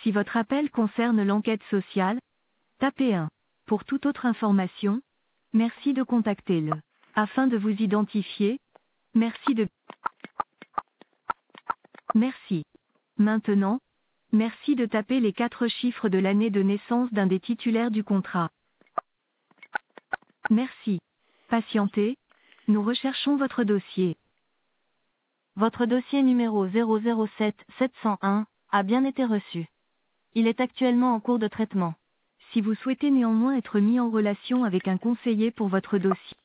Si votre appel concerne l'enquête sociale, tapez 1. Pour toute autre information, merci de contacter le. Afin de vous identifier, merci. Maintenant, merci de taper les 4 chiffres de l'année de naissance d'un des titulaires du contrat. Merci. Patientez, nous recherchons votre dossier. Votre dossier numéro 007 701 a bien été reçu. Il est actuellement en cours de traitement. Si vous souhaitez néanmoins être mis en relation avec un conseiller pour votre dossier,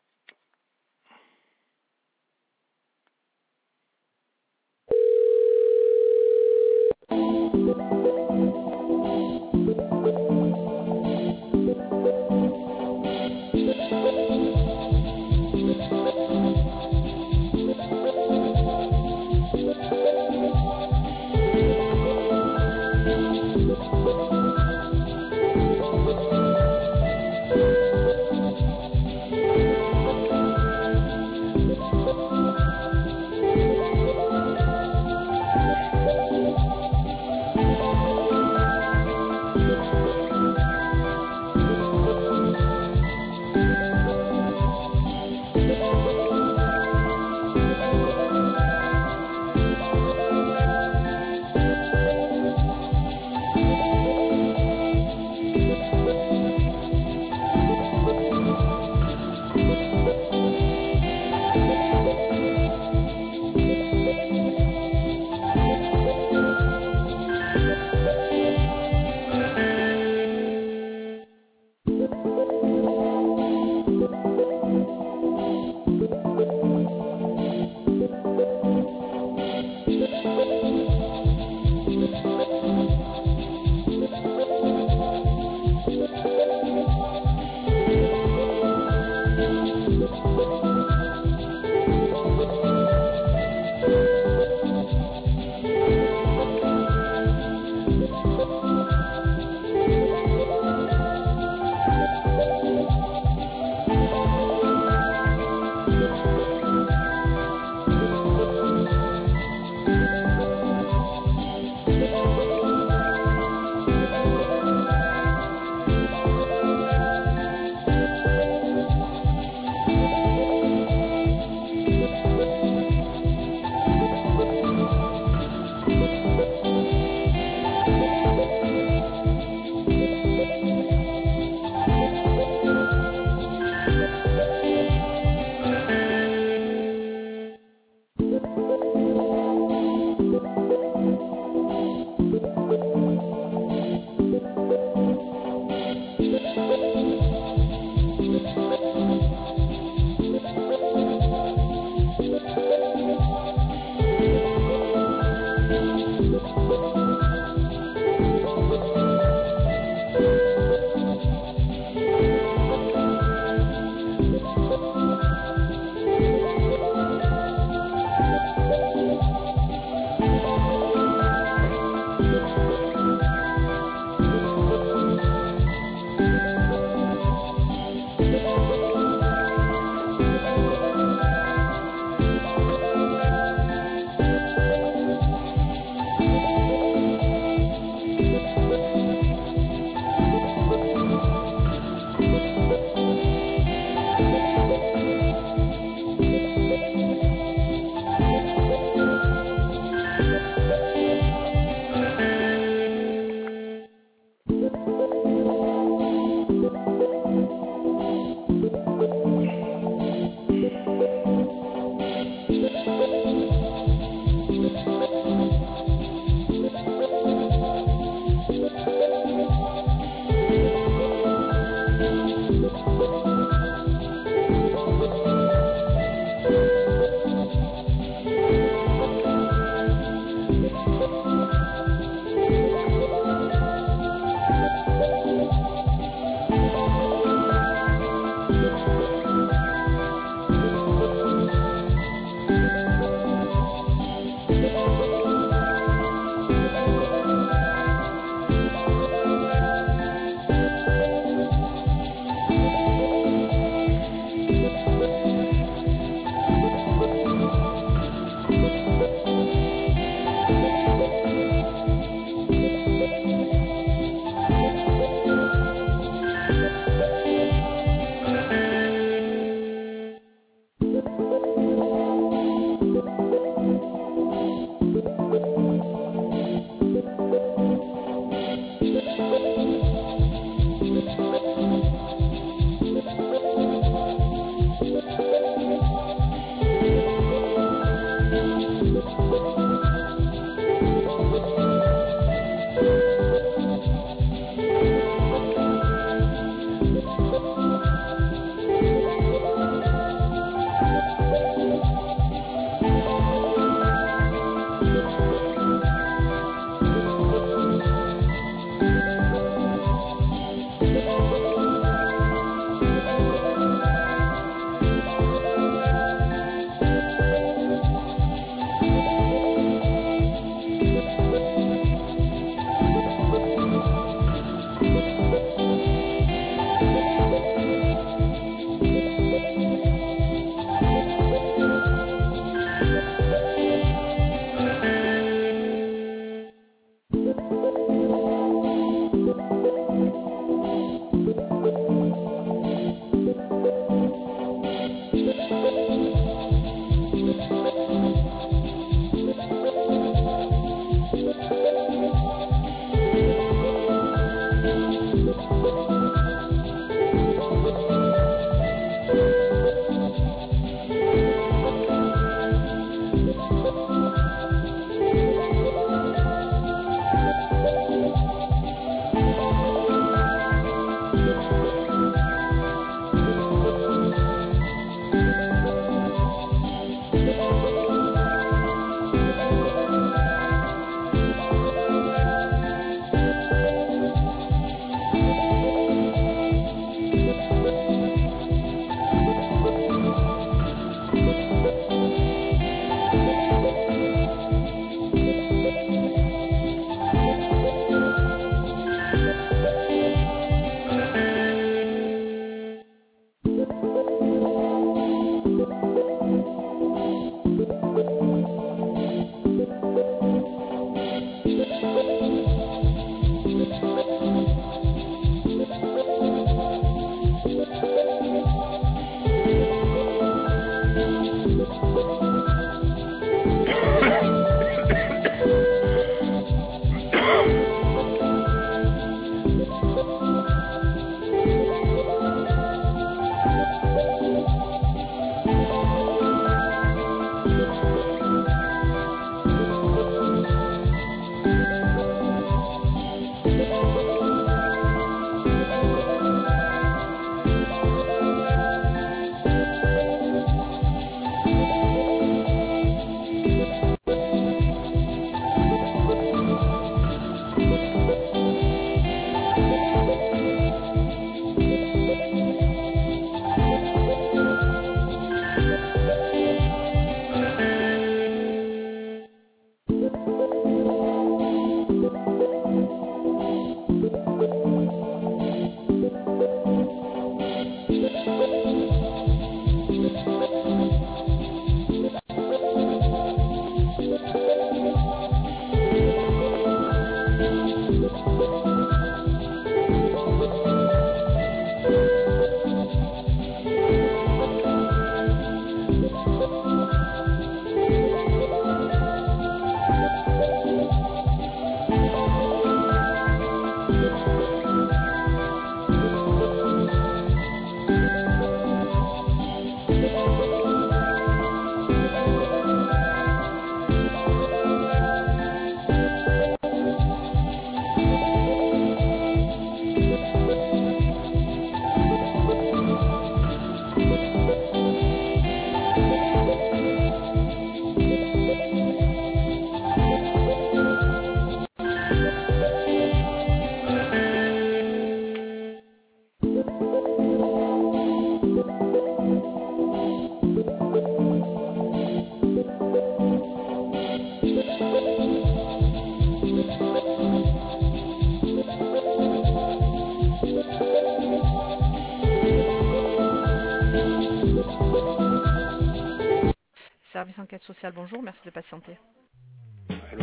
Service enquête sociale, bonjour, merci de patienter. Allô?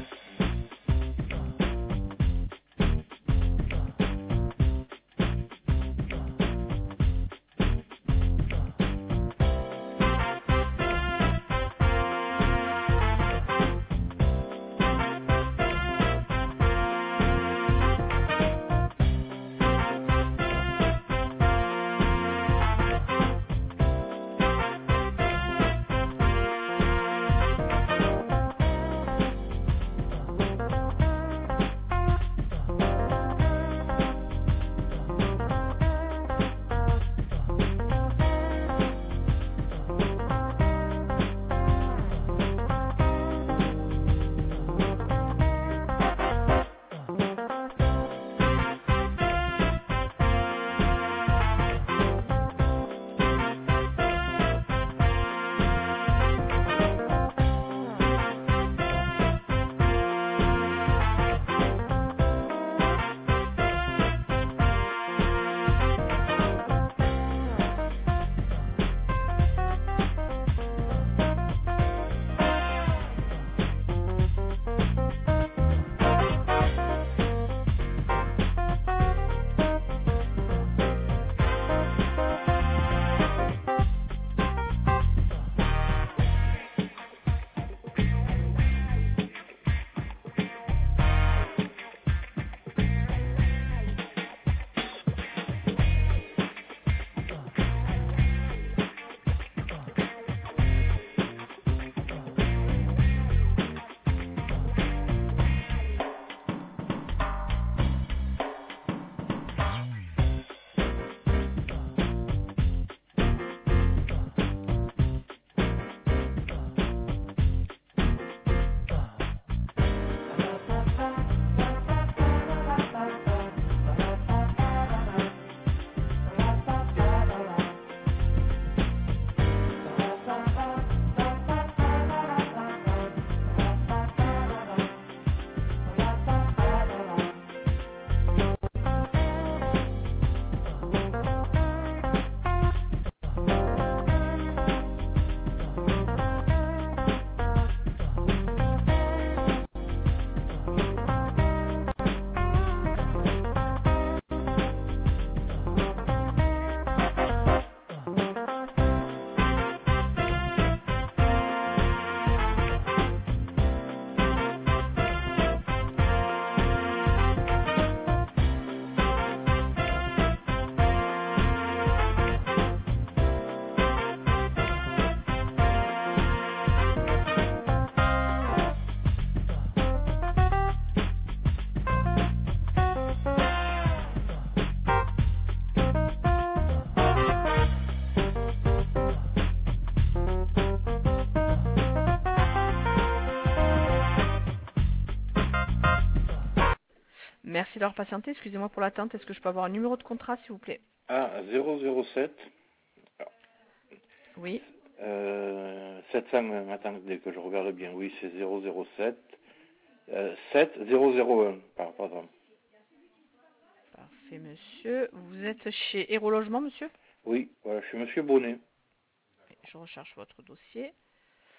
Merci d'avoir patienté, excusez-moi pour l'attente. Est-ce que je peux avoir un numéro de contrat, s'il vous plaît? Ah, 007. Oui. 700, attendez que je regarde bien. Oui, c'est 007. 7001, pardon. Parfait, monsieur. Vous êtes chez Héros Logement, monsieur? Oui, voilà, je suis monsieur Bonnet. Je recherche votre dossier.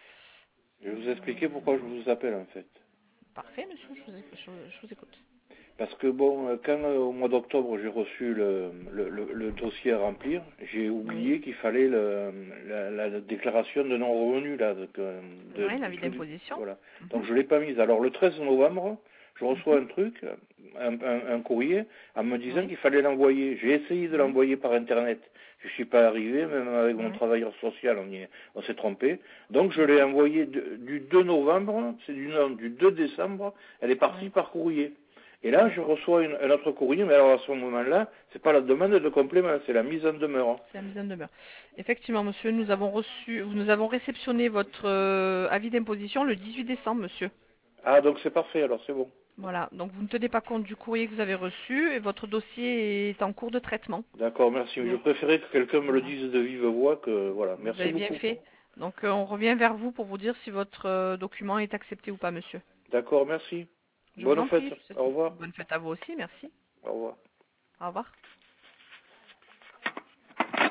Je vais vous expliquer pourquoi je vous appelle, en fait. Parfait, monsieur, je vous écoute. Parce que bon, quand au mois d'octobre j'ai reçu le dossier à remplir, j'ai oublié qu'il fallait la déclaration de non-revenu là. Oui, l'avis d'imposition. Voilà. Donc je l'ai pas mise. Alors le 13 novembre, je reçois un truc, un courrier, en me disant qu'il fallait l'envoyer. J'ai essayé de l'envoyer par internet. Je suis pas arrivé, même avec mon travailleur social, on s'est trompé. Donc je l'ai envoyé du 2 novembre, c'est du 2 décembre, elle est partie par courrier. Et là, je reçois un autre courrier, mais alors à ce moment-là, c'est pas la demande de complément, c'est la mise en demeure. C'est la mise en demeure. Effectivement, monsieur, nous avons réceptionné votre avis d'imposition le 18 décembre, monsieur. Ah, donc c'est parfait, alors c'est bon. Voilà, donc vous ne tenez pas compte du courrier que vous avez reçu et votre dossier est en cours de traitement. D'accord, merci. Je préférais que quelqu'un me le dise de vive voix, que voilà, merci beaucoup. Vous avez bien fait. Donc on revient vers vous pour vous dire si votre document est accepté ou pas, monsieur. D'accord, merci. Je vous Bonne en fête. prie. Au revoir. Bonne fête à vous aussi, merci. Au revoir. Au revoir.